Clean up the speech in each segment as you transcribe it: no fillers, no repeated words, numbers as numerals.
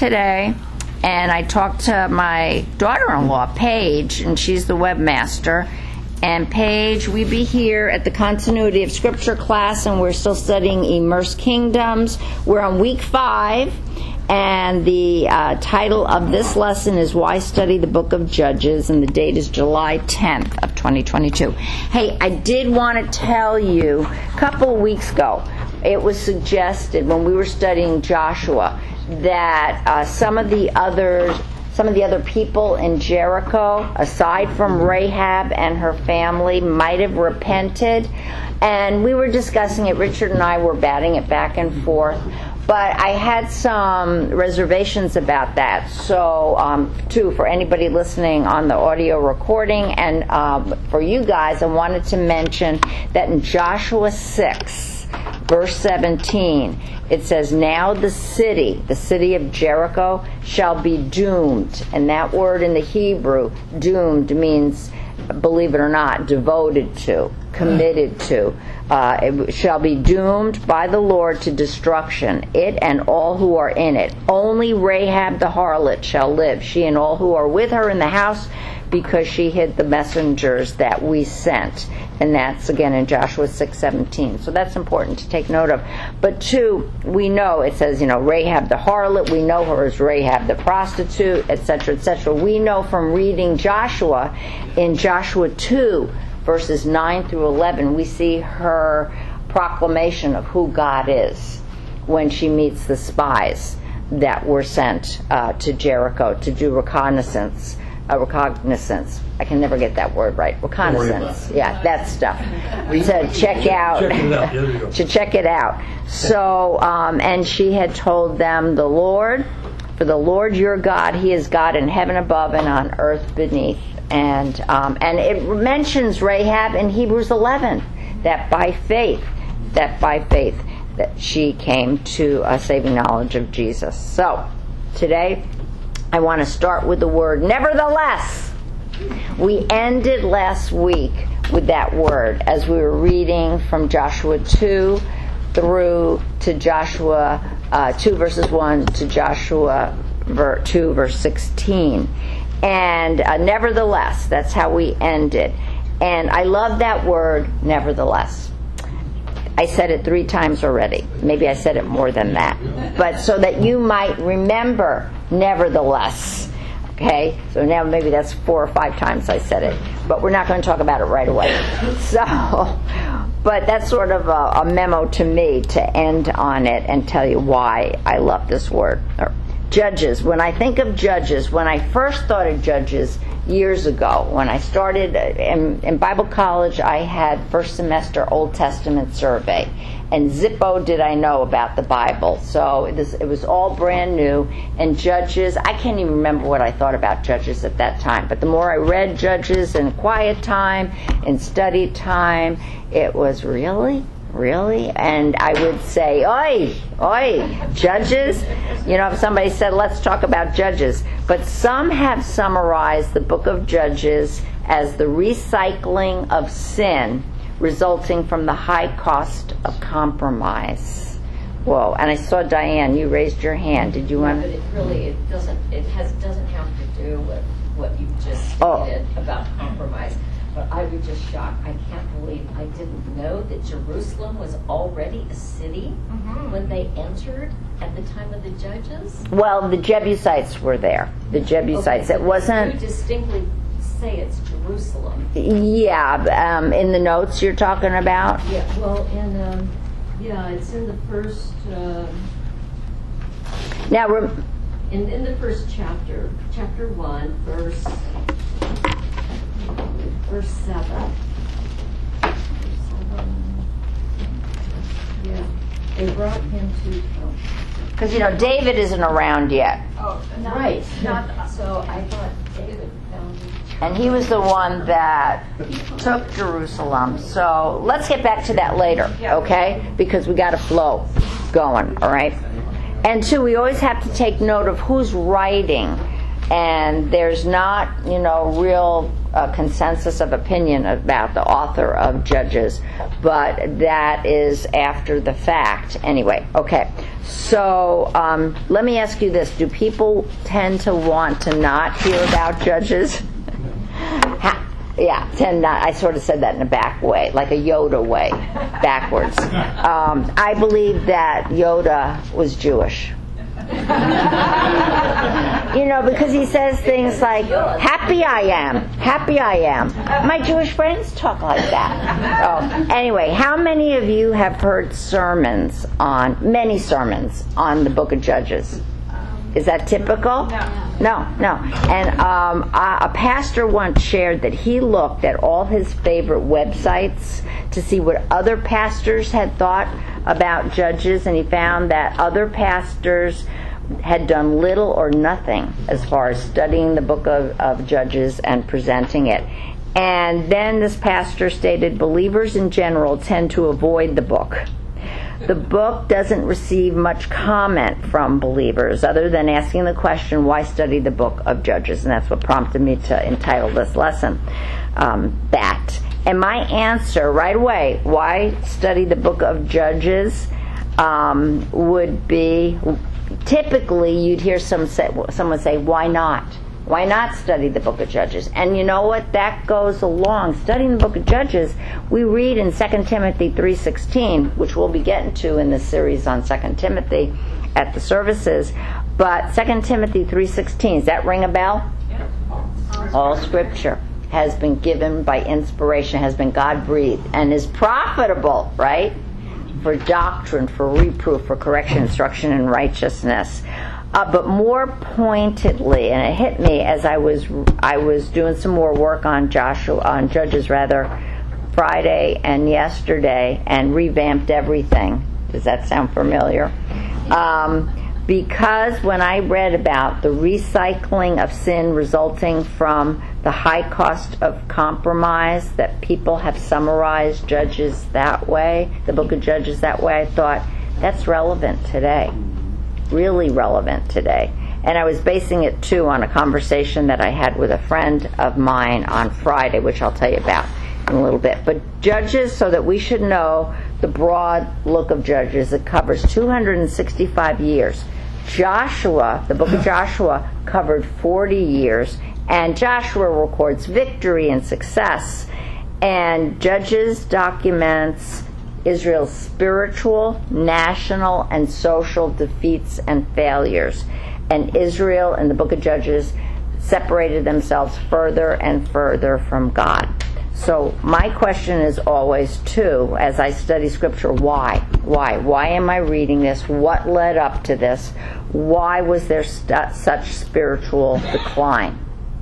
today, and I talked to my daughter-in-law, Paige, and she's the webmaster. And Paige, we be here at the Continuity of Scripture class, and we're still studying Immersed Kingdoms. We're on week 5, and the title of this lesson is Why Study the Book of Judges, and the date is July 10th of 2022. Hey, I did want to tell you, a couple of weeks ago, it was suggested when we were studying Joshua that some of the other people in Jericho, aside from Rahab and her family, might have repented. And we were discussing it. Richard and I were batting it back and forth. But I had some reservations about that. So, too, for anybody listening on the audio recording, and for you guys, I wanted to mention that in Joshua 6, verse 17, it says, "Now the city of Jericho, shall be doomed." And that word in the Hebrew, doomed, means, believe it or not, devoted to, committed to. It shall be doomed by the Lord to destruction, it and all who are in it. Only Rahab the harlot shall live, she and all who are with her in the house, because she hid the messengers that we sent. And that's again in Joshua 6:17. So that's important to take note of. But 2, we know it says, Rahab the harlot, we know her as Rahab the prostitute, etc., etc. We know from reading Joshua, in Joshua 2, verses 9 through 11, we see her proclamation of who God is when she meets the spies that were sent to Jericho to do recognizance. I can never get that word right. Reconnaissance. Yeah, that stuff. To check out. To check it out. So, and she had told them, for the Lord your God, He is God in heaven above and on earth beneath. And it mentions Rahab in Hebrews 11, that by faith, that she came to a saving knowledge of Jesus. So, today, I want to start with the word nevertheless. We ended last week with that word as we were reading from Joshua 2 through to Joshua 2 verses 1 to Joshua 2 verse 16. And nevertheless, that's how we ended. And I love that word, nevertheless. I said it 3 times already. Maybe I said it more than that. But so that you might remember, nevertheless. Okay? So now maybe that's 4 or 5 times I said it. But we're not going to talk about it right away. But that's sort of a memo to me to end on it and tell you why I love this word. Judges. When I think of Judges, when I first thought of Judges years ago, when I started in Bible college, I had first semester Old Testament survey, and zippo did I know about the Bible. So it was all brand new. And Judges, I can't even remember what I thought about Judges at that time, but the more I read Judges in quiet time, in study time, it was really? And I would say, oi, Judges. If somebody said, let's talk about Judges. But some have summarized the book of Judges as the recycling of sin resulting from the high cost of compromise. Whoa, and I saw Diane, you raised your hand. Did you want to? But it doesn't have to do with what you just stated about compromise. But I was just shocked. I can't believe I didn't know that Jerusalem was already a city when they entered at the time of the Judges. Well, the Jebusites were there. The Jebusites. Okay, it wasn't. You distinctly say it's Jerusalem. Yeah, in the notes you're talking about. Yeah. Well, it's in the first. Now, in the first chapter 1, verse 7. Yeah, they brought him to. Because David isn't around yet. Oh, no, right. So I thought David found it. And he was the one that took Jerusalem. So let's get back to that later, okay? Because we got a flow going, all right? And 2, we always have to take note of who's writing And there's not, real consensus of opinion about the author of Judges, but that is after the fact. Anyway, okay. So let me ask you this. Do people tend to want to not hear about Judges? Tend not. I sort of said that in a back way, like a Yoda way, backwards. I believe that Yoda was Jewish. Because he says things like, happy I am. My Jewish friends talk like that. Anyway, how many of you have heard many sermons on the book of Judges? Is that typical? No. And a pastor once shared that he looked at all his favorite websites to see what other pastors had thought about Judges, and he found that other pastors had done little or nothing as far as studying the book of Judges and presenting it. And then this pastor stated, believers in general tend to avoid the book. The book doesn't receive much comment from believers other than asking the question, why study the book of Judges? And that's what prompted me to entitle this lesson that. And my answer right away, why study the book of Judges, would be, typically you'd hear someone say, why not? Why not study the book of Judges? And you know what? That goes along. Studying the book of Judges, we read in 2 Timothy 3:16, which we'll be getting to in this series on 2 Timothy at the services. But 2 Timothy 3:16, does that ring a bell? Yeah. All Scripture has been given by inspiration, has been God-breathed, and is profitable, right? For doctrine, for reproof, for correction, instruction, and righteousness. But more pointedly, and it hit me as I was doing some more work on Judges Friday and yesterday, and revamped everything. Does that sound familiar? Because when I read about the recycling of sin resulting from the high cost of compromise, that people have summarized Judges that way, the book of Judges that way, I thought, that's relevant today. Really relevant today. And I was basing it too on a conversation that I had with a friend of mine on Friday, which I'll tell you about in a little bit. But Judges, so that we should know the broad look of Judges, it covers 265 years. Joshua, the book of Joshua, covered 40 years, and Joshua records victory and success. And Judges documents Israel's spiritual, national, and social defeats and failures. And Israel, in the book of Judges, separated themselves further and further from God. So my question is always, too, as I study Scripture, why? Why am I reading this? What led up to this? Why was there such spiritual decline?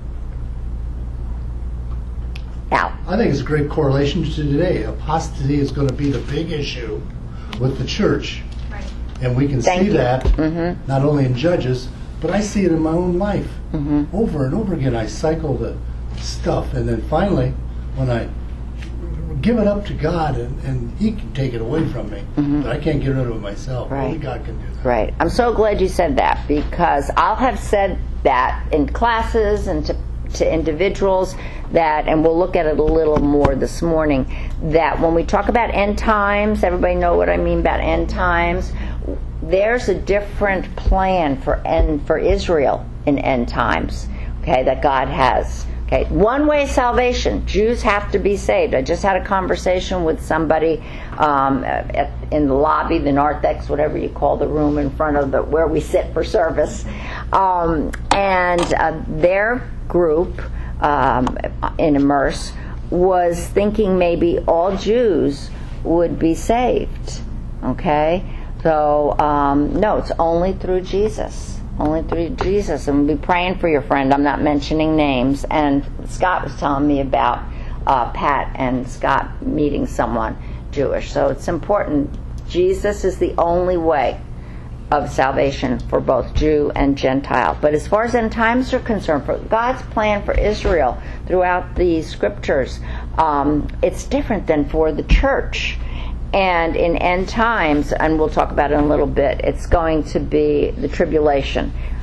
Al. I think it's a great correlation to today. Apostasy is going to be the big issue with the church. Right. And we can see that not only in Judges, but I see it in my own life. Over and over again, I cycle the stuff, and then finally, when I give it up to God, and He can take it away from me, but I can't get rid of it myself. Right. Only God can do that. Right. I'm so glad you said that, because I'll have said that in classes and to individuals that, and we'll look at it a little more this morning, that when we talk about end times, everybody know what I mean about end times, there's a different plan for Israel in end times, okay, that God has. Okay, one way salvation. Jews have to be saved. I just had a conversation with somebody in the lobby, the narthex, whatever you call the room in front of where we sit for service, and their group in Immerse was thinking maybe all Jews would be saved. Okay, so no, it's only through Jesus. Only through Jesus. And we'll be praying for your friend. I'm not mentioning names. And Scott was telling me about Pat and Scott meeting someone Jewish. So it's important. Jesus is the only way of salvation for both Jew and Gentile. But as far as end times are concerned, for God's plan for Israel throughout the Scriptures, it's different than for the church. And in end times, and we'll talk about it in a little bit, it's going to be the tribulation.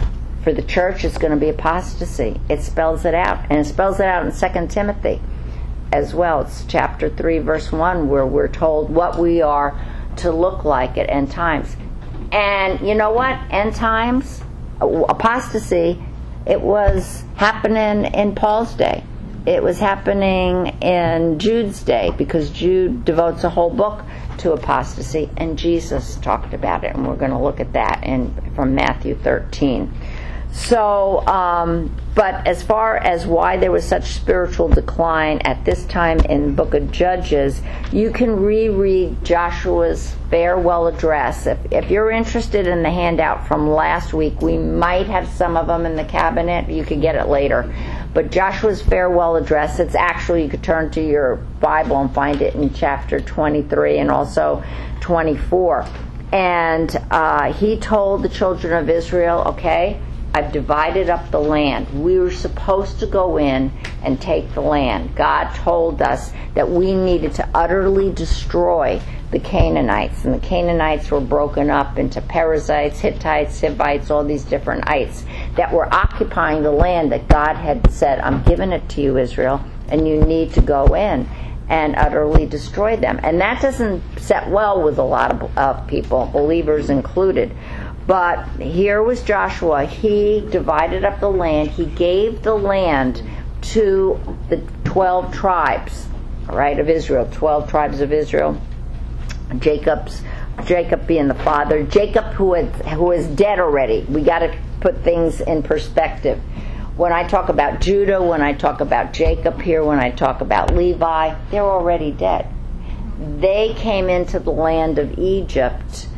For the church, it's going to be apostasy. It spells it out. And it spells it out in 2 Timothy as well. It's chapter 3, verse 1, where we're told what we are to look like at end times. And you know what? End times, apostasy, it was happening in Paul's day. It was happening in Jude's day, because Jude devotes a whole book to apostasy, and Jesus talked about it, and we're going to look at that from Matthew 13. So, but as far as why there was such spiritual decline at this time in the book of Judges, you can reread Joshua's farewell address. If you're interested in the handout from last week, we might have some of them in the cabinet. You could get it later. But Joshua's farewell address, it's actually, you could turn to your Bible and find it in chapter 23 and also 24. And he told the children of Israel, okay, I've divided up the land. We were supposed to go in and take the land. God told us that we needed to utterly destroy the Canaanites. And the Canaanites were broken up into Perizzites, Hittites, Hivites, all these different ites that were occupying the land that God had said, I'm giving it to you, Israel, and you need to go in and utterly destroy them. And that doesn't set well with a lot of people, believers included. But here was Joshua. He divided up the land. He gave the land to the 12 tribes, right, of Israel, 12 tribes of Israel. Jacob being the father. Jacob, who is dead already. We got to put things in perspective. When I talk about Judah, when I talk about Jacob here, when I talk about Levi, they're already dead. They came into the land of Egypt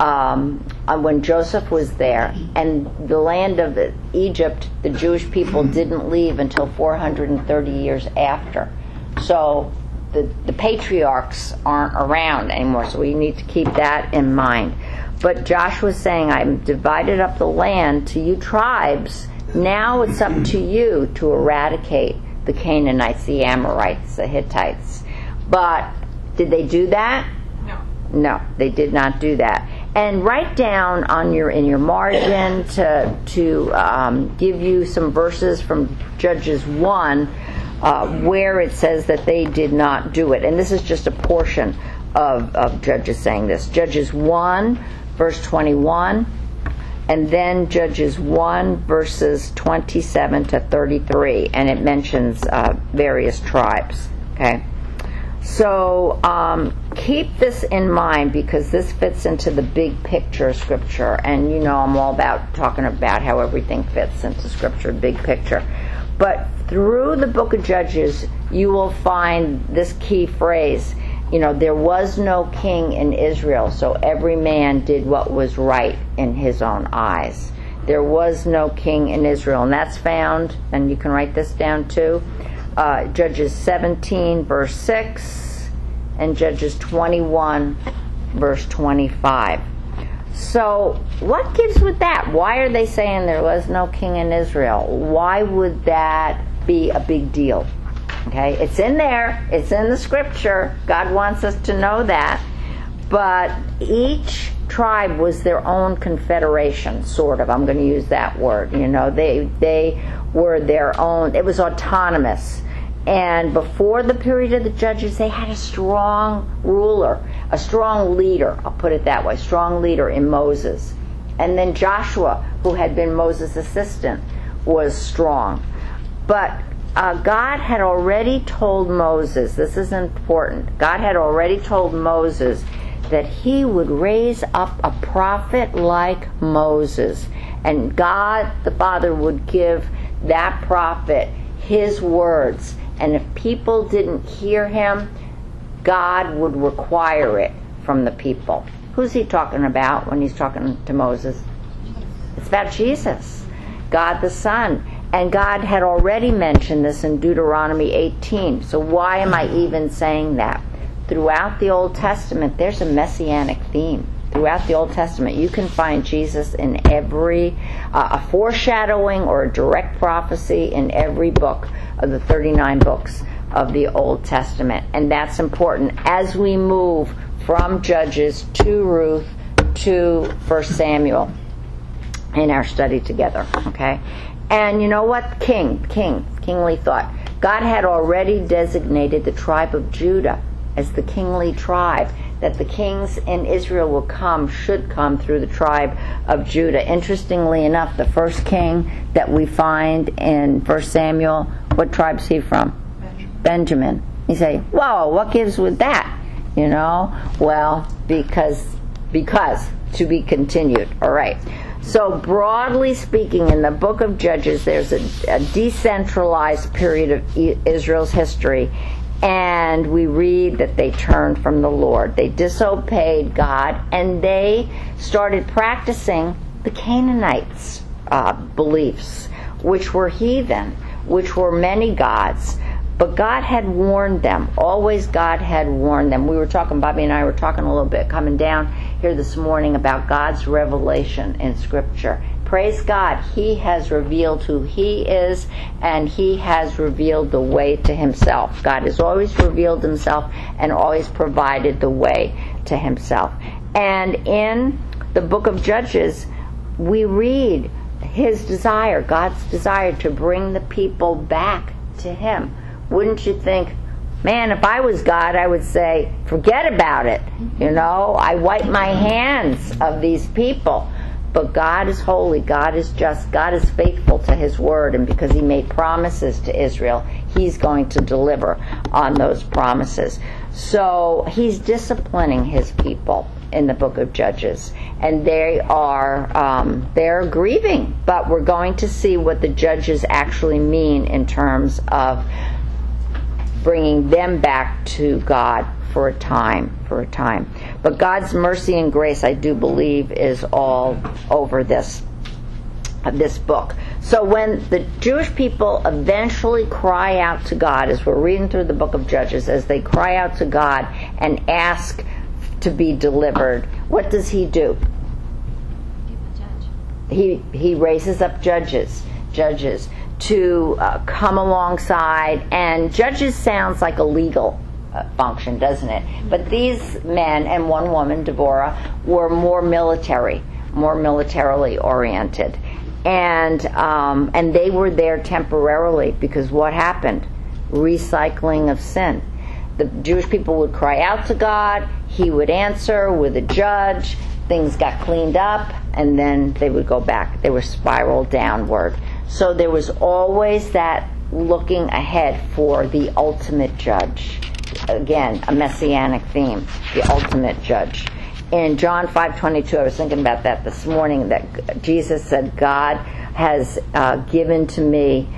when Joseph was there, and the land of Egypt, the Jewish people didn't leave until 430 years after. So the patriarchs aren't around anymore, so we need to keep that in mind. But Joshua's saying, I've divided up the land to you tribes. Now it's up to you to eradicate the Canaanites, the Amorites, the Hittites. But did they do that? No, they did not do that. And write down in your margin to give you some verses from Judges 1 where it says that they did not do it. And this is just a portion of Judges saying this. Judges 1, verse 21, and then Judges 1, verses 27 to 33. And it mentions various tribes. Okay? So keep this in mind, because this fits into the big picture of Scripture. And you know I'm all about talking about how everything fits into Scripture, big picture. But through the book of Judges, you will find this key phrase. You know, there was no king in Israel, so every man did what was right in his own eyes. There was no king in Israel. And that's found, and you can write this down too, Judges 17, verse 6, and Judges 21, verse 25. So what gives with that? Why are they saying there was no king in Israel? Why would that be a big deal? Okay, it's in there. It's in the Scripture. God wants us to know that. But each tribe was their own confederation, sort of. I'm going to use that word. You know, they were their own. It was autonomous. And before the period of the Judges, they had a strong ruler, a strong leader, I'll put it that way, strong leader in Moses. And then Joshua, who had been Moses' assistant, was strong. But God had already told Moses, this is important, God had already told Moses that he would raise up a prophet like Moses. And God, the Father, would give that prophet his words. And if people didn't hear him, God would require it from the people. Who's he talking about when he's talking to Moses? It's about Jesus, God the Son. And God had already mentioned this in Deuteronomy 18. So why am I even saying that? Throughout the Old Testament, there's a messianic theme. Throughout the Old Testament, you can find Jesus in every, a foreshadowing or a direct prophecy in every book of the 39 books of the Old Testament. And that's important as we move from Judges to Ruth to 1 Samuel. in our study together, okay? And you know what? Kingly thought. God had already designated the tribe of Judah as the kingly tribe, that the kings in Israel should come through the tribe of Judah. Interestingly enough, the first king that we find in 1 Samuel, what tribe is he from? Benjamin. You say, whoa, what gives with that? You know? Well, because to be continued. All right. So broadly speaking, in the book of Judges, there's a decentralized period of Israel's history, and we read that they turned from the Lord. They disobeyed God, and they started practicing the Canaanites' beliefs, which were heathen, which were many gods. But God had warned them. Always God had warned them. Bobby and I were talking a little bit coming down here this morning about God's revelation in Scripture. Praise God. He has revealed who He is, and He has revealed the way to Himself. God has always revealed Himself and always provided the way to Himself. And in the book of Judges, we read His desire, God's desire to bring the people back to Him. Wouldn't you think, man, if I was God, I would say, forget about it. You know, I wipe my hands of these people. But God is holy, God is just, God is faithful to His word, and because He made promises to Israel, He's going to deliver on those promises. So He's disciplining His people in the book of Judges, and they're grieving, but we're going to see what the judges actually mean in terms of bringing them back to God for a time. But God's mercy and grace, I do believe, is all over this book. So when the Jewish people eventually cry out to God, as we're reading through the book of Judges, as they cry out to God and ask to be delivered, what does He do? He raises up judges to come alongside, and judges sounds like a legal function, doesn't it? But these men and one woman, Deborah, were more militarily oriented, and they were there temporarily because what happened? Recycling of sin. The Jewish people would cry out to God, He would answer with a judge, things got cleaned up, and then they would go back. They were spiraled downward. So there was always that looking ahead for the ultimate judge. Again, a messianic theme, the ultimate judge. In John 5:22, I was thinking about that this morning, that Jesus said, God has given to me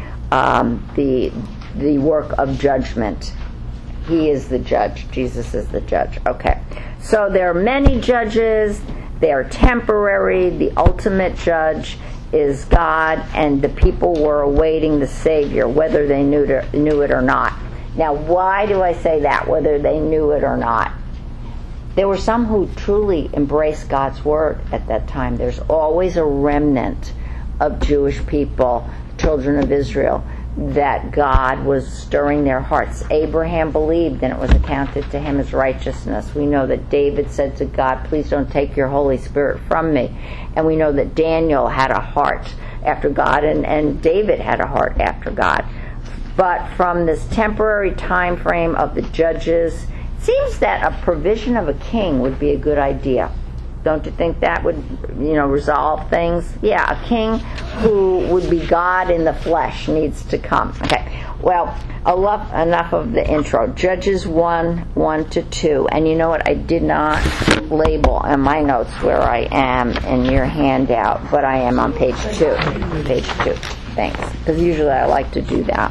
the work of judgment. He is the judge. Jesus is the judge. Okay. So there are many judges. They are temporary. The ultimate judge is God, and the people were awaiting the Savior, whether they knew it or not. Now, why do I say that, whether they knew it or not? There were some who truly embraced God's word at that time. There's always a remnant of Jewish people, children of Israel, that God was stirring their hearts. Abraham believed, and it was accounted to him as righteousness. We know that David said to God, please don't take your Holy Spirit from me. And we know that Daniel had a heart after God, and David had a heart after God. But from this temporary time frame of the judges, it seems that a provision of a king would be a good idea. Don't you think that would, resolve things? Yeah, a king who would be God in the flesh needs to come. Okay, well, enough of the intro. Judges 1:1-2. And you know what? I did not label in my notes where I am in your handout, but I am on page 2. Page 2. Thanks. Because usually I like to do that.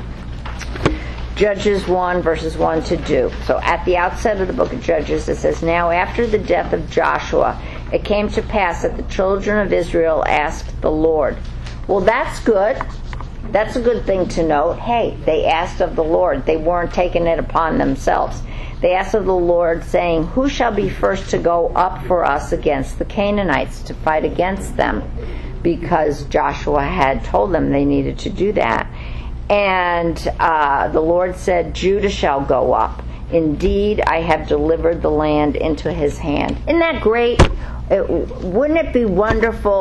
Judges 1, verses 1-2. So at the outset of the book of Judges, it says, Now after the death of Joshua, it came to pass that the children of Israel asked the Lord. Well, that's good. That's a good thing to note. Hey, they asked of the Lord. They weren't taking it upon themselves. They asked of the Lord, saying, Who shall be first to go up for us against the Canaanites to fight against them? Because Joshua had told them they needed to do that. And the Lord said, Judah shall go up. Indeed, I have delivered the land into his hand. Isn't that great? Wouldn't it be wonderful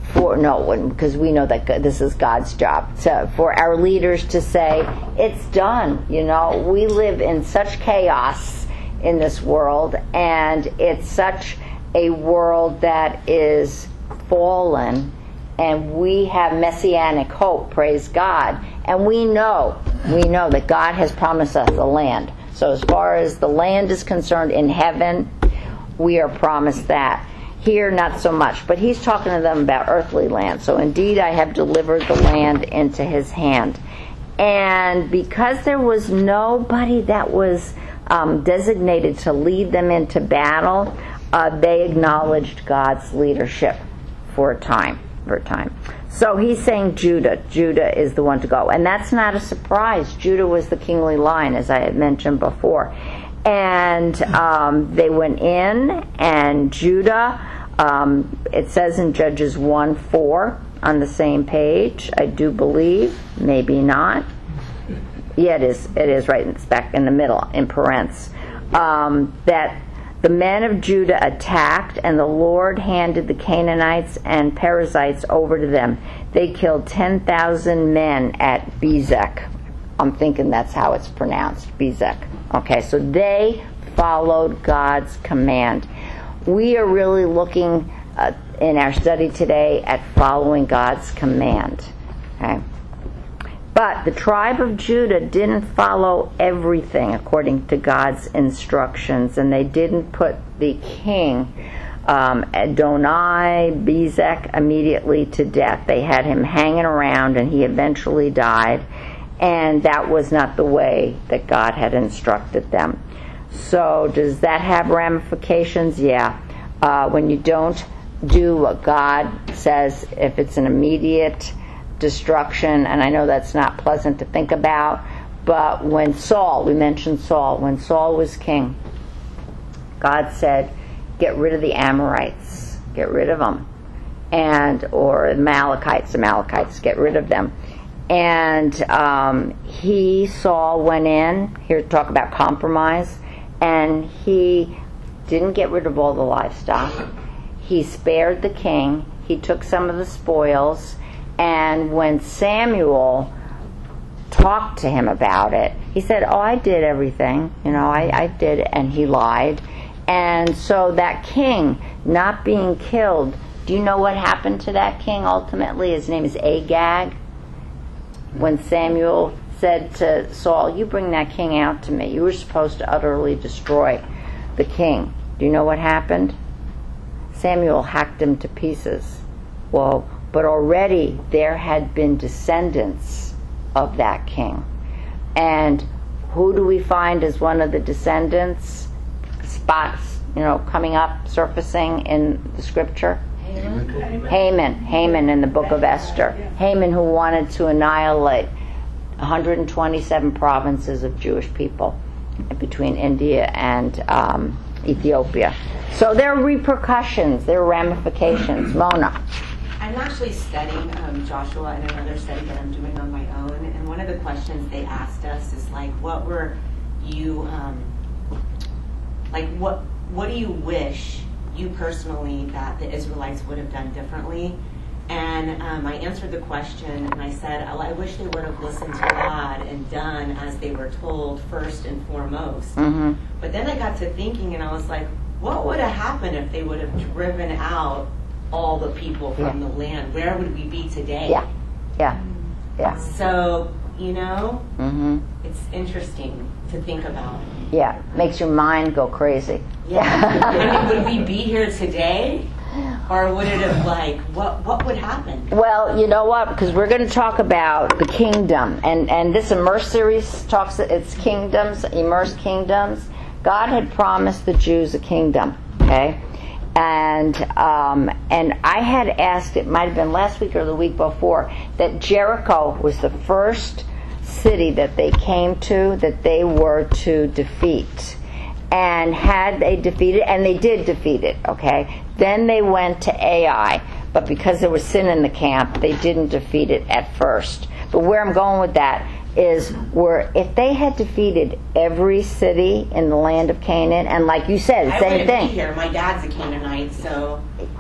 because we know that this is God's job, for our leaders to say, it's done. We live in such chaos in this world, and it's such a world that is fallen, and we have messianic hope, praise God, and we know that God has promised us the land. So as far as the land is concerned in heaven, we are promised that. Here, not so much. But he's talking to them about earthly land. So indeed, I have delivered the land into his hand. And because there was nobody that was designated to lead them into battle, they acknowledged God's leadership for a time. So he's saying Judah is the one to go. And that's not a surprise. Judah was the kingly line, as I had mentioned before. And they went in, and Judah, it says in Judges 1:4 on the same page, I do believe, maybe not. Yeah, it is right, it's back in the middle, in parents. That the men of Judah attacked, and the Lord handed the Canaanites and Perizzites over to them. They killed 10,000 men at Bezek. I'm thinking that's how it's pronounced, Bezek. Okay, so they followed God's command. We are really looking in our study today at following God's command. Okay? But the tribe of Judah didn't follow everything according to God's instructions, and they didn't put the king, Adonai Bezek, immediately to death. They had him hanging around, and he eventually died, and that was not the way that God had instructed them. So does that have ramifications? Yeah. When you don't do what God says, if it's an immediate destruction, and I know that's not pleasant to think about, but when we mentioned Saul, when Saul was king, God said, get rid of the Amorites, get rid of them, or Amalekites, get rid of them. And Saul went in, here to talk about compromise, and he didn't get rid of all the livestock. He spared the king. He took some of the spoils, and when Samuel talked to him about it, he said, I did everything. I did, and he lied. And so that king not being killed, do you know what happened to that king ultimately? His name is Agag. When Samuel said to Saul, you bring that king out to me. You were supposed to utterly destroy the king. Do you know what happened? Samuel hacked him to pieces. Well, but already there had been descendants of that king. And who do we find as one of the descendants? Spots, coming up, surfacing in the scripture? Haman in the book of Esther. Haman, who wanted to annihilate 127 provinces of Jewish people between India and Ethiopia. So there are repercussions, there are ramifications. Mona. I'm actually studying Joshua in another study that I'm doing on my own, and one of the questions they asked us is what were you, what do you wish you personally that the Israelites would have done differently? And I answered the question, and I said, I wish they would have listened to God and done as they were told first and foremost. Mm-hmm. But then I got to thinking, and I was like, what would have happened if they would have driven out all the people from the land? Where would we be today? Yeah. So, mm-hmm. It's interesting to think about. Yeah, makes your mind go crazy. Yeah. Would we be here today? Or would it have what would happen? Well, you know what? Because we're going to talk about the kingdom. And this Immerse series talks, it's kingdoms, immersed kingdoms. God had promised the Jews a kingdom, okay? And I had asked, it might have been last week or the week before, that Jericho was the first city that they came to that they were to defeat. And had they defeated, and they did defeat it, okay? Then they went to Ai, but because there was sin in the camp, they didn't defeat it at first. But where I'm going with that is if they had defeated every city in the land of Canaan, and like you said, the same thing. Be here. My dad's a Canaanite, so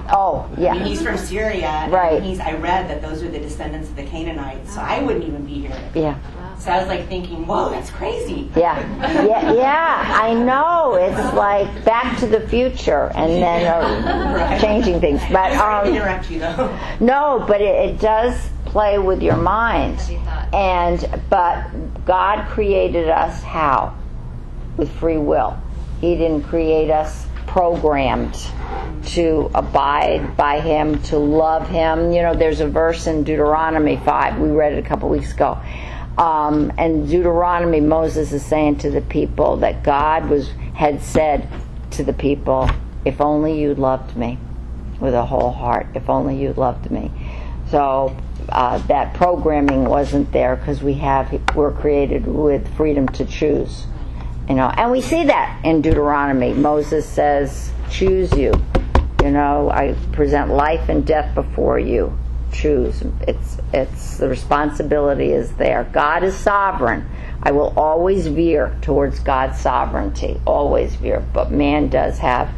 Oh, yeah. I mean, he's from Syria. Right. And I read that those are the descendants of the Canaanites, so I wouldn't even be here. Yeah. So I was like thinking, whoa, that's crazy. Yeah, I know. It's like Back to the Future, and then Right. changing things. But Sorry to interrupt you, though. no, but it does play with your mind. But God created us how? With free will. He didn't create us programmed to abide by Him, to love Him. You know, there's a verse in Deuteronomy 5. We read it a couple weeks ago. And Deuteronomy, Moses is saying to the people that God had said to the people, if only you loved me with a whole heart, if only you loved me. So that programming wasn't there because we're created with freedom to choose. You know, and we see that in Deuteronomy. Moses says, choose you. You know, I present life and death before you. Choose. It's the responsibility is there. God is sovereign. I will always veer towards God's sovereignty, always veer. But man does have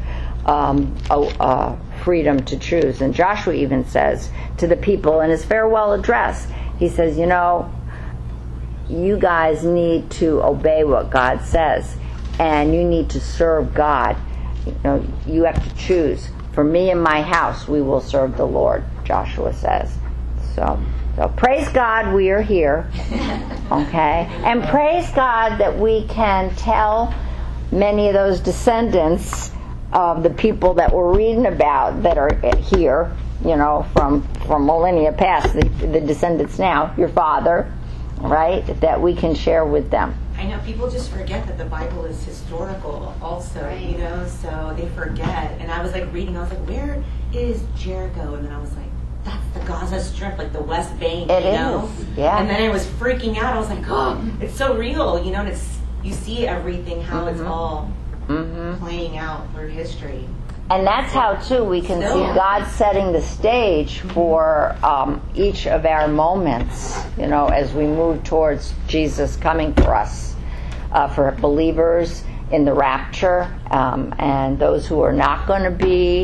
freedom to choose. And Joshua even says to the people in his farewell address, he says, you know, you guys need to obey what God says, and you need to serve God. You know, you have to choose. For me and my house, we will serve the Lord, Joshua says. So praise God we are here. Okay? And praise God that we can tell many of those descendants of the people that we're reading about that are here, you know, from millennia past, the descendants now, your father, right? That we can share with them. I know people just forget that the Bible is historical also, Right. you know, so they forget. And I was like reading, I was like, where is Jericho? And then I was like, that's the Gaza Strip, like the West Bank, It you know? is, yeah. And then I was freaking out. I was like, oh, it's so real, you know, and you see everything, how it's all playing out through history. And that's how, too, we can Still. see God setting the stage for each of our moments, you know, as we move towards Jesus coming for us, for believers in the rapture, and those who are not going to be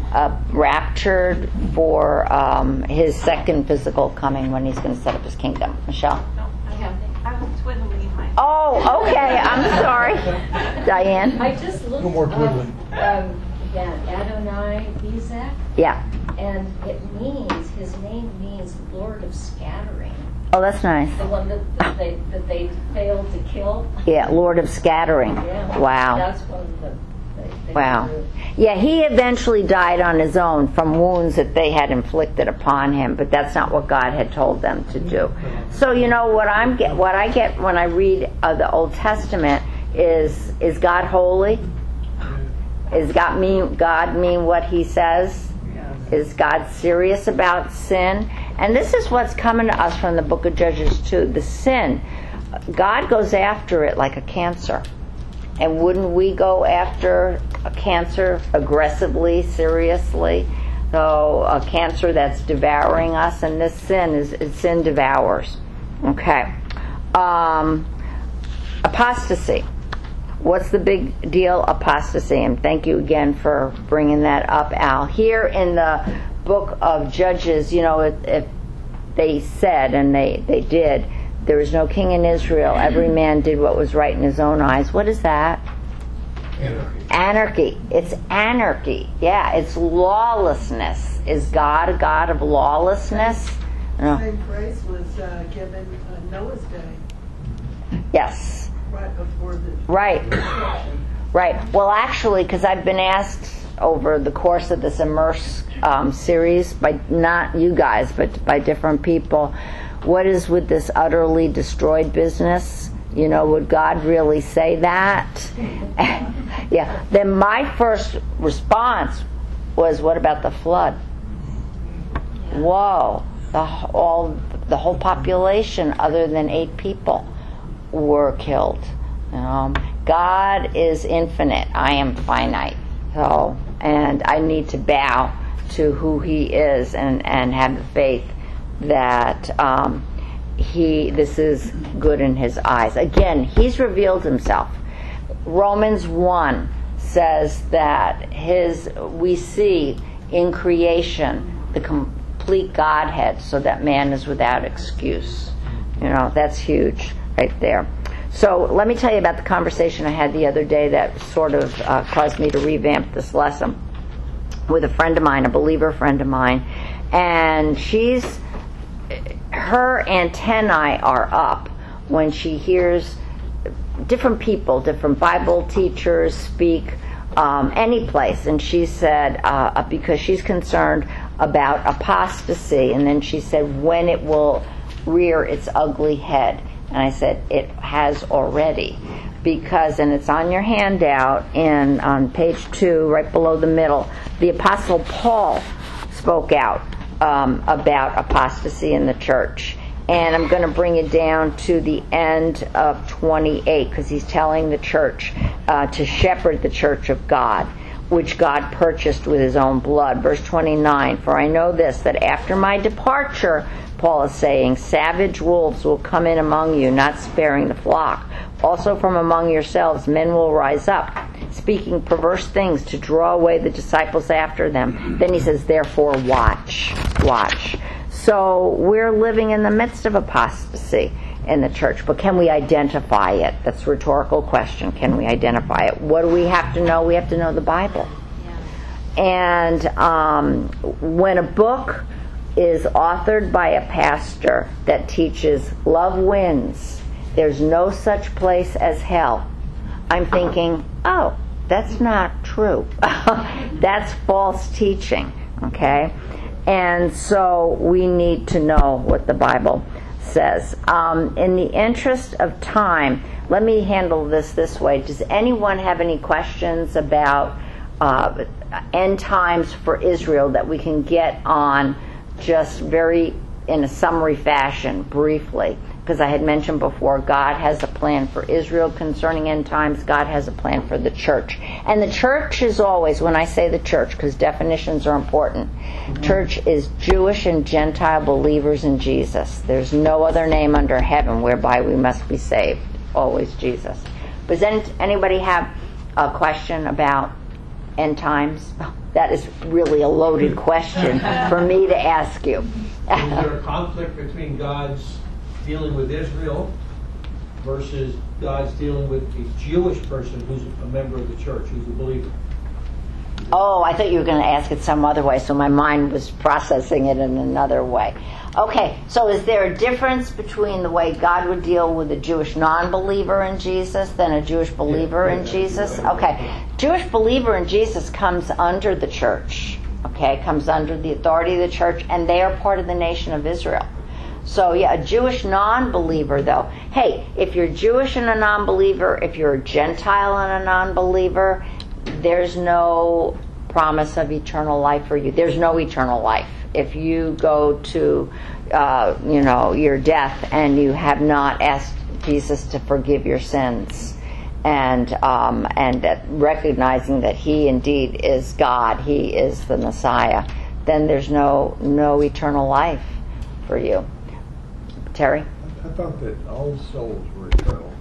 raptured for His second physical coming when He's going to set up His kingdom. Michelle? No, I was twiddling my. Oh, okay. I'm sorry. Diane? I just looked No more twiddling. Adonai Bezek, Yeah. and his name means Lord of Scattering. Oh, that's nice. The one that they failed to kill. Yeah, Lord of Scattering. Yeah. Wow. That's one that they Wow. drew. Yeah, he eventually died on his own from wounds that they had inflicted upon him, but that's not what God had told them to do. So, you know, what I get when I read the Old Testament is God holy? Is God mean what He says? Is God serious about sin? And this is what's coming to us from the book of Judges too. The sin, God goes after it like a cancer. And wouldn't we go after a cancer aggressively, seriously? So a cancer that's devouring us, and this sin devours. Okay. Apostasy. What's the big deal? Apostasy. And thank you again for bringing that up, Al. Here in the book of Judges, you know, if they said, and they did, there was no king in Israel. Every man did what was right in his own eyes. What is that? Anarchy. It's anarchy. Yeah, it's lawlessness. Is God a God of lawlessness? No. The same phrase was given Noah's day, Yes. right before the Right. destruction. Right. Well, actually, because I've been asked over the course of this Immerse series, by not you guys, but by different people, what is with this utterly destroyed business? You know, would God really say that? Yeah. Then my first response was, what about the flood? Whoa. The whole population, other than 8 people, were killed. God is infinite. I am finite. So, and I need to bow to who He is and have the faith that this is good in His eyes. Again, He's revealed Himself. Romans 1 says that we see in creation the complete Godhead, so that man is without excuse. That's huge right there. So let me tell you about the conversation I had the other day that sort of caused me to revamp this lesson with a friend of mine, a believer friend of mine, and her antennae are up when she hears different people, different Bible teachers speak any place. And she said, because she's concerned about apostasy, and then she said, when it will rear its ugly head. And I said, it has already. And it's on your handout on page 2, right below the middle, the Apostle Paul spoke out about apostasy in the church. And I'm going to bring it down to the end of 28, because he's telling the church to shepherd the church of God, which God purchased with his own blood. Verse 29, for I know this, that after my departure, Paul is saying, savage wolves will come in among you, not sparing the flock. Also from among yourselves men will rise up, speaking perverse things to draw away the disciples after them. Then he says, therefore watch. So we're living in the midst of apostasy in the church, but can we identify it? That's a rhetorical question. Can we identify it? What do we have to know? We have to know the Bible. And when a book is authored by a pastor that teaches love wins, there's no such place as hell, I'm thinking, oh, that's not true. That's false teaching, okay? And so we need to know what the Bible says. In the interest of time, let me handle this way. Does anyone have any questions about end times for Israel that we can get on just very in a summary fashion, briefly? Because I had mentioned before, God has a plan for Israel concerning end times. God has a plan for the church. And the church is always, when I say the church, because definitions are important, church is Jewish and Gentile believers in Jesus. There's no other name under heaven whereby we must be saved. Always Jesus. Does anybody have a question about end times? That is really a loaded question for me to ask you. Is there a conflict between God's dealing with Israel versus God's dealing with a Jewish person who's a member of the church, who's a believer? Oh, I thought you were going to ask it some other way, so my mind was processing it in another way. Okay, so is there a difference between the way God would deal with a Jewish non-believer in Jesus than a Jewish believer in Jesus? Okay, Jewish believer in Jesus comes under the church, okay, comes under the authority of the church, and they are part of the nation of Israel. So, yeah, a Jewish non-believer, though, hey, if you're Jewish and a non-believer, if you're a Gentile and a non-believer, there's no promise of eternal life for you. There's no eternal life. If you go to, your death and you have not asked Jesus to forgive your sins, and that recognizing that He indeed is God, He is the Messiah, then there's no eternal life for you. Terry? I thought that all souls were eternal.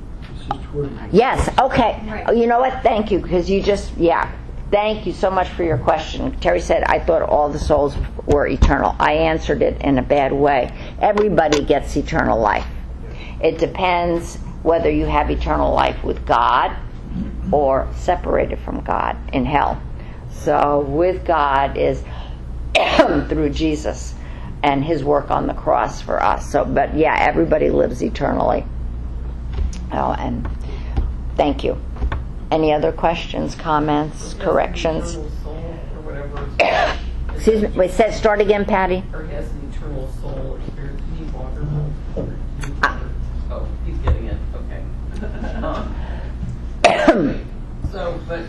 Yes, okay. Right. You know what? Thank you, because thank you so much for your question. Terry said, I thought all the souls were eternal. I answered it in a bad way. Everybody gets eternal life. It depends whether you have eternal life with God or separated from God in hell. So with God is through Jesus and His work on the cross for us. So, but yeah, everybody lives eternally. Oh, and thank you. Any other questions, comments, corrections? Excuse me. Wait, start again, Patty. Or has an eternal soul or spirit. Can you walk her? Oh, he's getting it. Okay. So, but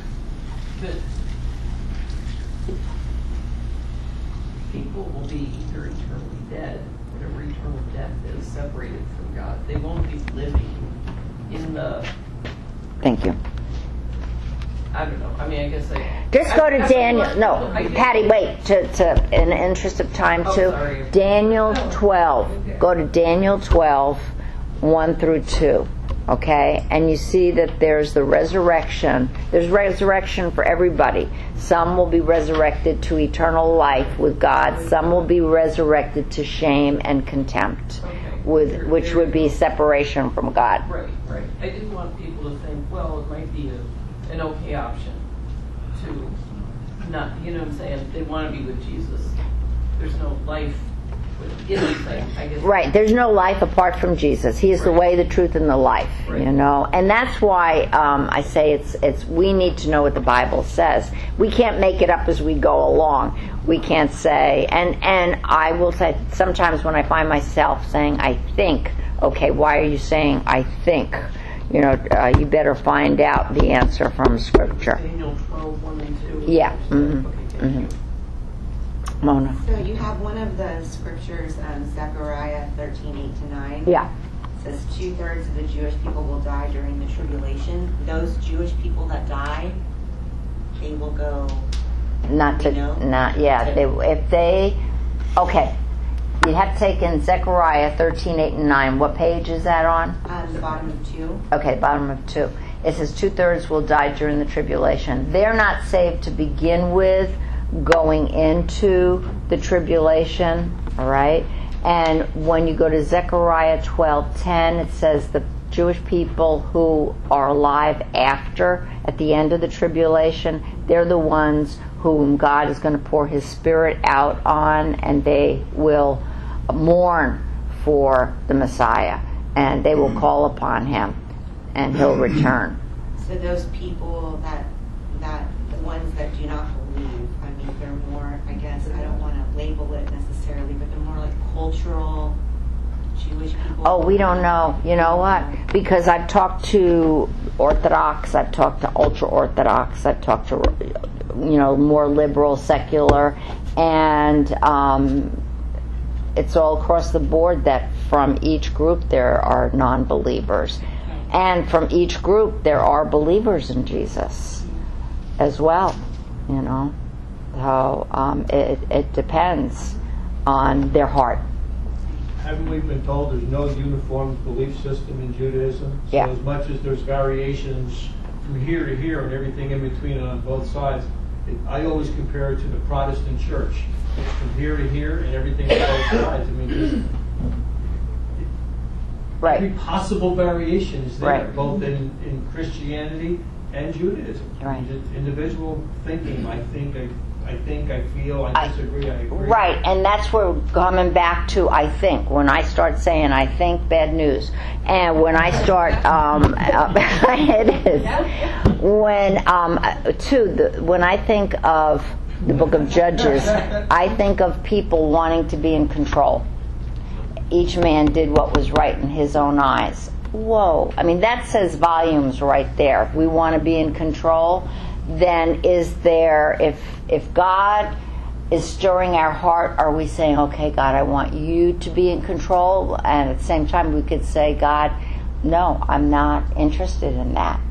people will be either eternally dead, whatever eternal death is, separated from God. They won't be living in the... Thank you. I don't know. I mean, I guess just go to Daniel. No, Patty, wait. To in the interest of time, too. Sorry. Daniel 12. Okay. Go to Daniel 12, 1 through 2. Okay, and you see that there's the resurrection. There's resurrection for everybody. Some will be resurrected to eternal life with God. Some will be resurrected to shame and contempt, which would be separation from God. Right. I didn't want people to think, well, it might be an okay option to not, you know what I'm saying? They want to be with Jesus. There's no life within anything, I guess. Right. There's no life apart from Jesus. He is the way, the truth, and the life. Right. You know, and that's why I say it's. We need to know what the Bible says. We can't make it up as we go along. We can't say, and I will say sometimes when I find myself saying I think, okay, why are you saying I think? You know, you better find out the answer from Scripture. Daniel 12, 1 and 2. Yeah. Okay, Mona. So you have one of the scriptures, Zechariah 13:8-9. Yeah. It says 2/3 of the Jewish people will die during the tribulation. Those Jewish people that die, they will go. Okay. You have to take in Zechariah 13:8 and 9. What page is that on? The bottom of 2. Okay, bottom of 2. It says 2/3 will die during the tribulation. They're not saved to begin with, going into the tribulation, all right? And when you go to Zechariah 12:10, it says the Jewish people who are alive at the end of the tribulation, they're the ones whom God is going to pour His Spirit out on, and they will mourn for the Messiah, and they will call upon Him, and He'll return. So those people that the ones that do not believe, I mean, they're more, I guess, I don't want to label it necessarily, but they're more like cultural Jewish people. Oh, we don't know. You know what? Because I've talked to Orthodox, I've talked to ultra-Orthodox, I've talked to, more liberal, secular, and it's all across the board that from each group there are non-believers. And from each group there are believers in Jesus as well, So it depends on their heart. Haven't we been told there's no uniform belief system in Judaism? So Yeah. as much as there's variations from here to here and everything in between and on both sides, I always compare it to the Protestant church. It's from here to here and everything on both sides. I mean, just every possible variation is there, Right. both in Christianity and Judaism. Right. Just individual thinking, I feel, I disagree, I agree. Right, and that's where coming back to I think. When I start saying I think, bad news. And when I start, it is. When I think of the book of Judges, I think of people wanting to be in control. Each man did what was right in his own eyes. Whoa. I mean, that says volumes right there. If we want to be in control, then is there, if God is stirring our heart, are we saying, okay, God, I want you to be in control? And at the same time, we could say, God, no, I'm not interested in that,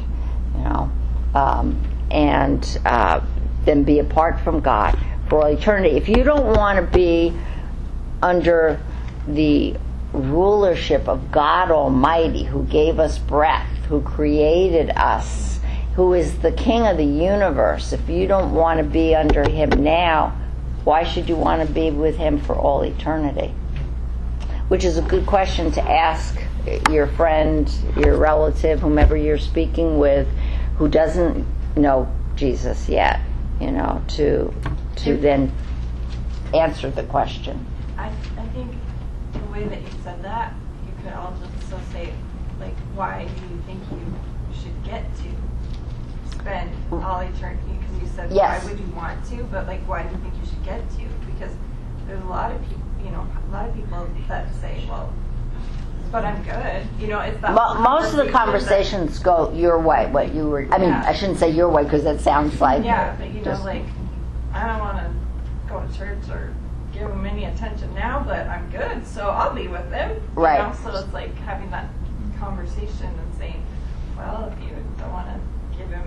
and then be apart from God for all eternity. If you don't want to be under the rulership of God Almighty, who gave us breath, who created us, who is the King of the universe, if you don't want to be under Him now, why should you want to be with Him for all eternity? Which is a good question to ask your friend, your relative, whomever you're speaking with, who doesn't know Jesus yet, to then answer the question. I think the way that you said that, you could also say, like, why do you think you should get to spend all eternity? Because you said, Yes. why would you want to? But, like, why do you think you should get to? Because there's a lot of people, that say, well, but I'm good. It's that Most of the conversations go your way. What you were, I shouldn't say your way because that sounds like but just, like, I don't want to go to church or give them any attention now, but I'm good, so I'll be with them. Right. So it's like having that conversation and saying, well, if you don't want to give him,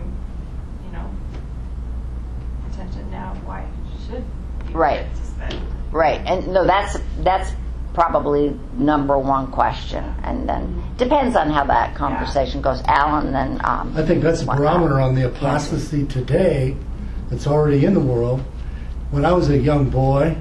attention now, why should you Right. get to spend? Right, and no, that's probably number one question, and then depends on how that conversation goes. Alan, then I think that's a barometer on the apostasy today that's already in the world. When I was a young boy,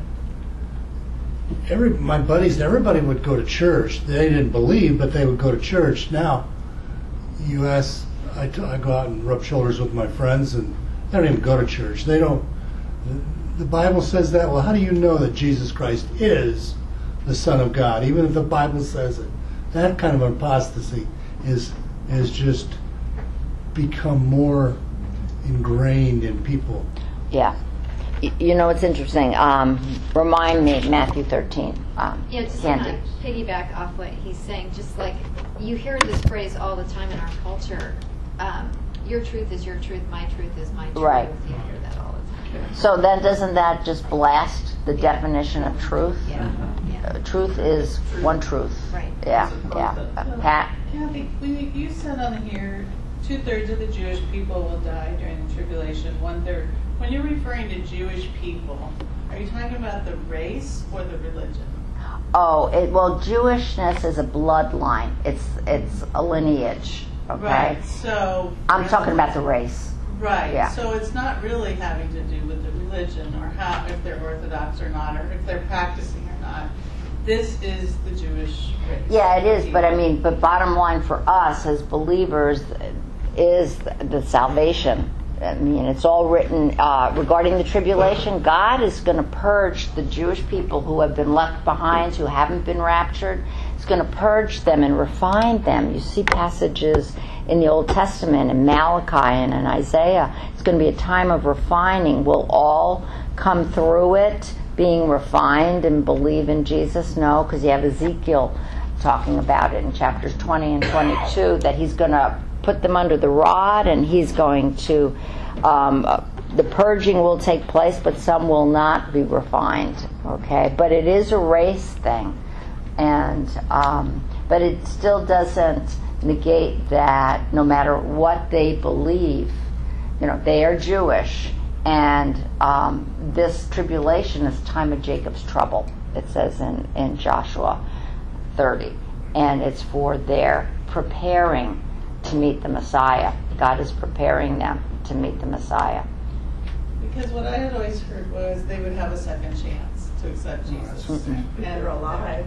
my buddies and everybody would go to church. They didn't believe, but they would go to church. Now, you ask, I go out and rub shoulders with my friends, and they don't even go to church. They don't. The Bible says that. Well, how do you know that Jesus Christ is the Son of God? Even if the Bible says it, that kind of apostasy is just become more ingrained in people. Yeah. You know, it's interesting. Remind me, Matthew 13. Just Candy. to kind of piggyback off what he's saying, just like you hear this phrase all the time in our culture, your truth is your truth, my truth is my truth. Right. You hear that all the time. So then doesn't that just blast the definition of truth? Yeah. Truth is one truth. Right. Yeah. Pat? Kathy, when you said on here, 2/3 of the Jewish people will die during the tribulation, 1/3. When you're referring to Jewish people, are you talking about the race or the religion? Jewishness is a bloodline. It's a lineage. Okay. Right. So I'm talking about the race. Right. Yeah. So it's not really having to do with the religion or how, if they're Orthodox or not, or if they're practicing or not. This is the Jewish race. Yeah, it is. But bottom line for us as believers is the salvation. I mean, it's all written regarding the tribulation. God is going to purge the Jewish people who have been left behind, who haven't been raptured. He's going to purge them and refine them. You see passages in the Old Testament, in Malachi and in Isaiah. It's going to be a time of refining. We'll all come through it being refined and believe in Jesus? No, because you have Ezekiel talking about it in chapters 20 and 22, that he's going to put them under the rod, and he's going to the purging will take place, but some will not be refined. Okay, but it is a race thing, and but it still doesn't negate that no matter what they believe, they are Jewish, and this tribulation is time of Jacob's trouble. It says in Joshua 30, and it's for their preparing to meet the Messiah. God is preparing them to meet the Messiah. Because what I had always heard was they would have a second chance to accept Jesus. If they're alive.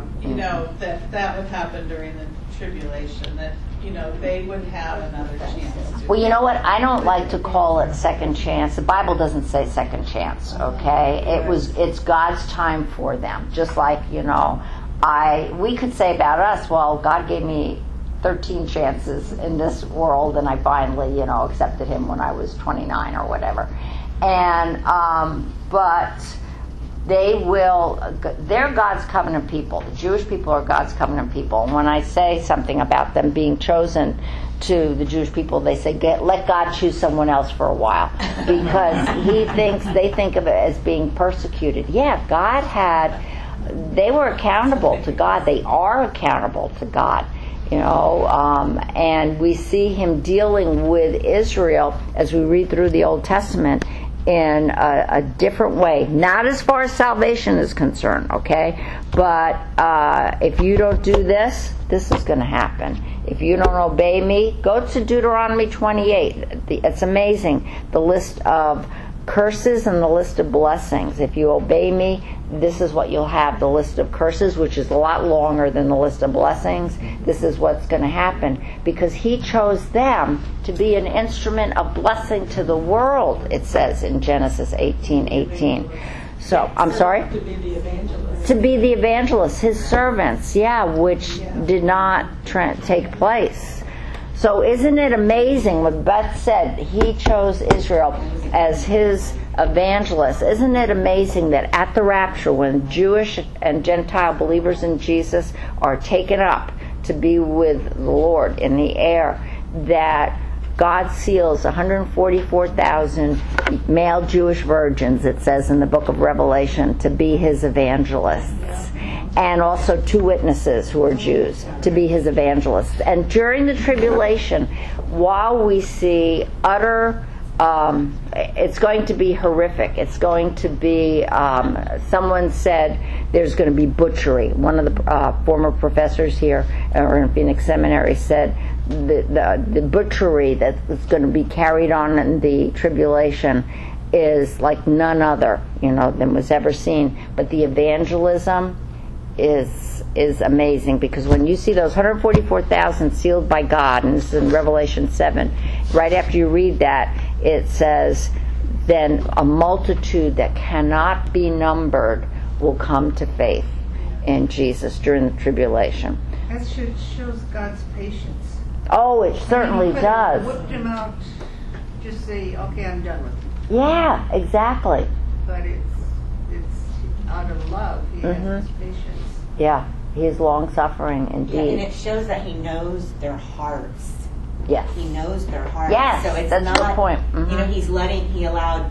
That would happen during the tribulation, that, they would have another chance. Well, you know what? I don't like to call it second chance. The Bible doesn't say second chance, okay? It's God's time for them. Just like, we could say about us, well, God gave me 13 chances in this world, and I finally, accepted him when I was 29 or whatever. And, but they're God's covenant people. The Jewish people are God's covenant people. And when I say something about them being chosen to the Jewish people, they say, let God choose someone else for a while. Because they think of it as being persecuted. Yeah, they were accountable to God. They are accountable to God. And we see him dealing with Israel as we read through the Old Testament in a different way. Not as far as salvation is concerned, okay? But if you don't do this is going to happen. If you don't obey me, go to Deuteronomy 28. It's amazing, the list of curses and the list of blessings. If you obey me, this is what you'll have. The list of curses, which is a lot longer than the list of blessings, this is what's going to happen, because he chose them to be an instrument of blessing to the world, it says in Genesis 18:18. So, I'm sorry? To be the evangelist. To be the evangelists, his servants, which did not take place. So isn't it amazing what Beth said? He chose Israel as his evangelist. Isn't it amazing that at the rapture, when Jewish and Gentile believers in Jesus are taken up to be with the Lord in the air, that God seals 144,000 male Jewish virgins, it says in the book of Revelation, to be his evangelists. And also 2 witnesses who are Jews to be his evangelists. And during the tribulation, while we see utter it's going to be horrific. It's going to be, someone said there's going to be butchery. One of the former professors here, or in Phoenix Seminary, said the butchery that's going to be carried on in the tribulation is like none other, than was ever seen. But the evangelism is amazing, because when you see those 144,000 sealed by God, and this is in Revelation 7, right after you read that, it says, then a multitude that cannot be numbered will come to faith in Jesus during the tribulation. That shows God's patience. Oh, it certainly does. Whipped him out, just say, okay, I'm done with him. Yeah, exactly. But it's out of love. He has his patience. Yeah, he is long-suffering indeed. Yeah, and it shows that he knows their hearts. Yes. He knows their hearts. Yes, so it's that's not, your point. He's going to allow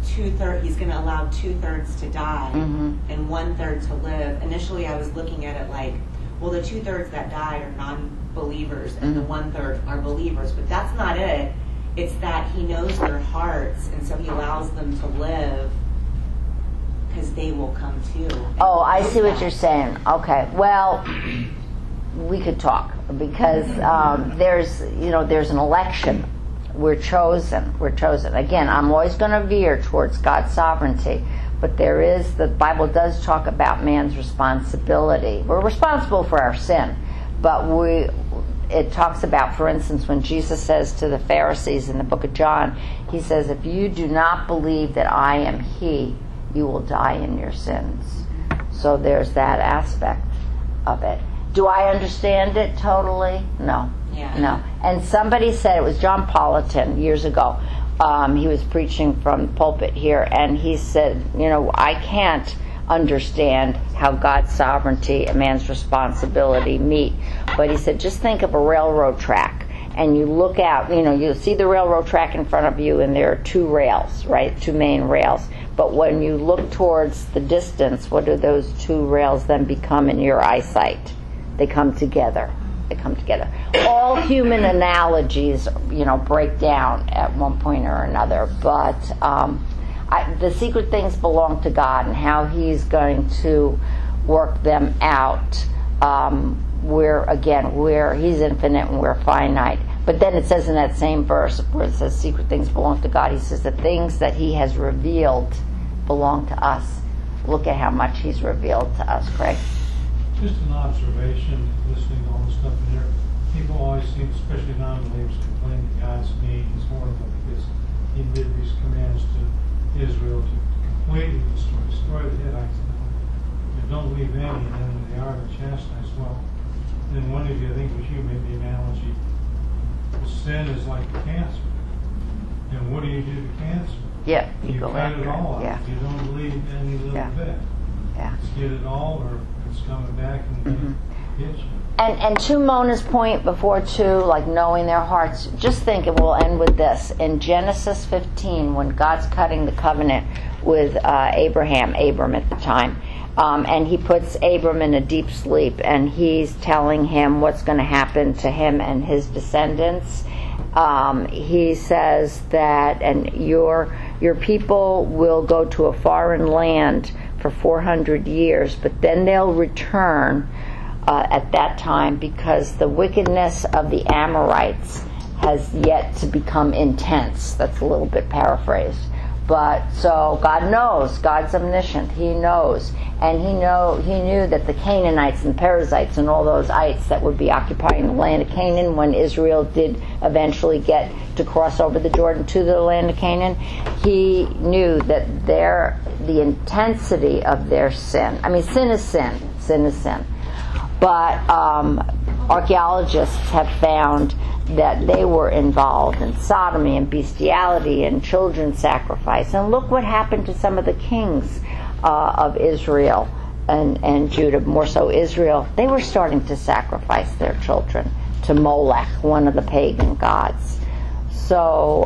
2/3 to die and 1/3 to live. Initially, I was looking at it like, well, the 2/3 that died are non-believers and the 1/3 are believers. But that's not it. It's that he knows their hearts, and so he allows them to live because they will come too. Oh, I see what you're saying. Okay, well, we could talk, because there's an election. We're chosen. Again, I'm always going to veer towards God's sovereignty, but the Bible does talk about man's responsibility. We're responsible for our sin, but it talks about, for instance, when Jesus says to the Pharisees in the book of John, he says, if you do not believe that I am he, you will die in your sins. So there's that aspect of it. Do I understand it totally? No. Yeah. No. And somebody said, it was John Politan years ago, he was preaching from the pulpit here, and he said, I can't understand how God's sovereignty and man's responsibility meet. But he said, just think of a railroad track, and you look out, you'll see the railroad track in front of you, and there are two rails, right? Two main rails. But when you look towards the distance, what do those two rails then become in your eyesight? They come together. All human analogies, break down at one point or another, but the secret things belong to God, and how he's going to work them out. He's infinite and we're finite. But then it says in that same verse where it says secret things belong to God, he says the things that he has revealed belong to us. Look at how much he's revealed to us, Craig. Just an observation, listening to all the stuff in here. People always seem, especially non-believers, complain that God's mean. He's horrible because he did these commands to Israel to completely destroy the Hittites. Don't leave any, and then when they are, they're chastised. Well, then one of you, I think it was you, made the analogy. Sin is like cancer. And what do you do to cancer? Yeah, you cut it all out. Yeah. You don't leave any little bit. Yeah. Just get it all, or it's coming back and hit you. And to Mona's point before, too, like knowing their hearts, just think, and we'll end with this. In Genesis 15, when God's cutting the covenant with Abram at the time, and he puts Abram in a deep sleep, and he's telling him what's going to happen to him and his descendants. He says that, and your people will go to a foreign land for 400 years, but then they'll return at that time, because the wickedness of the Amorites has yet to become intense. That's a little bit paraphrased. But so God knows, God's omniscient, he knows, and he knew that the Canaanites and Perizzites and all those ites that would be occupying the land of Canaan when Israel did eventually get to cross over the Jordan to the land of Canaan, he knew that the intensity of their sin, sin is sin, but archaeologists have found that they were involved in sodomy and bestiality and children sacrifice. And look what happened to some of the kings of Israel and Judah, more so Israel. They were starting to sacrifice their children to Molech, one of the pagan gods. So,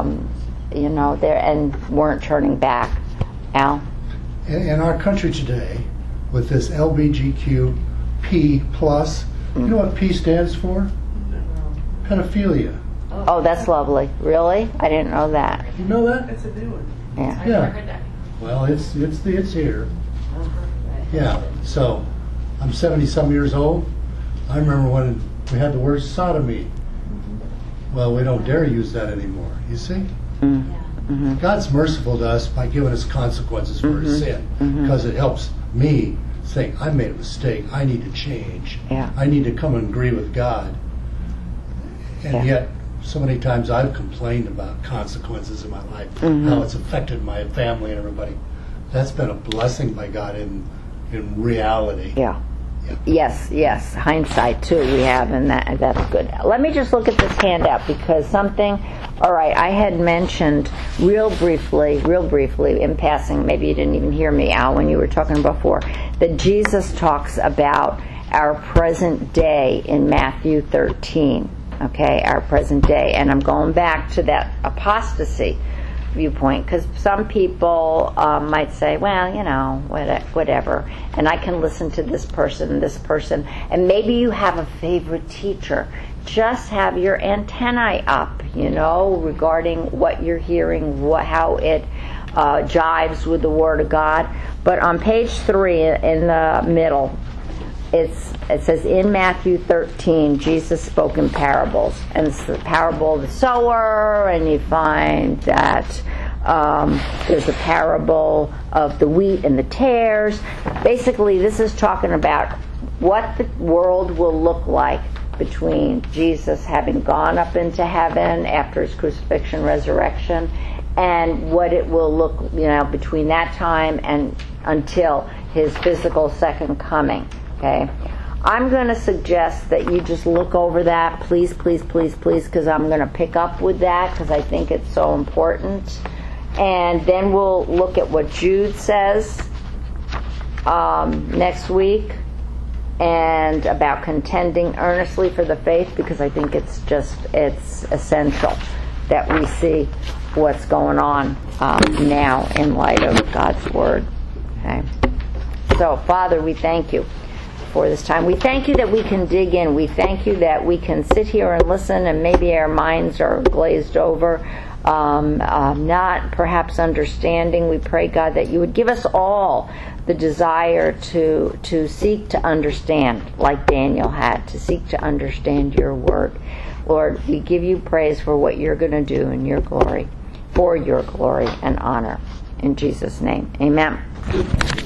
and weren't turning back. Al? In our country today, with this LGBTQ P+, you know what P stands for? Pedophilia. Oh, that's lovely. Really? I didn't know that. You know that? That's a new one. Yeah. I Yeah. never heard that. Well, it's here. Yeah. So, I'm 70-some years old. I remember when we had the word sodomy. Well, we don't dare use that anymore. You see? God's merciful to us by giving us consequences for our sin, because it helps me think, I made a mistake. I need to change. Yeah. I need to come and agree with God. And yet, so many times I've complained about consequences in my life, how it's affected my family and everybody. That's been a blessing by God in reality. Yeah. Yes. Hindsight too we have, and that's good. Let me just look at this handout because something. All right, I had mentioned real briefly in passing. Maybe you didn't even hear me, Al, when you were talking before. That Jesus talks about our present day in Matthew 13. Okay, our present day, and I'm going back to that apostasy viewpoint, because some people might say, well, whatever, and I can listen to this person, and maybe you have a favorite teacher. Just have your antennae up, regarding what you're hearing, how it jives with the Word of God. But on page 3 in the middle, it says, in Matthew 13, Jesus spoke in parables. And it's the parable of the sower, and you find that there's a parable of the wheat and the tares. Basically, this is talking about what the world will look like between Jesus having gone up into heaven after his crucifixion, resurrection, and what it will look, between that time and until his physical second coming. Okay, I'm going to suggest that you just look over that, please, because I'm going to pick up with that because I think it's so important. And then we'll look at what Jude says next week, and about contending earnestly for the faith, because I think it's essential that we see what's going on now in light of God's Word. Okay. So, Father, we thank you for this time. We thank you that we can dig in. We thank you that we can sit here and listen, and maybe our minds are glazed over, not perhaps understanding. We pray, God, that you would give us all the desire to seek to understand, like Daniel had, to seek to understand your word. Lord, we give you praise for what you're going to do in your glory, for your glory and honor. In Jesus' name, amen.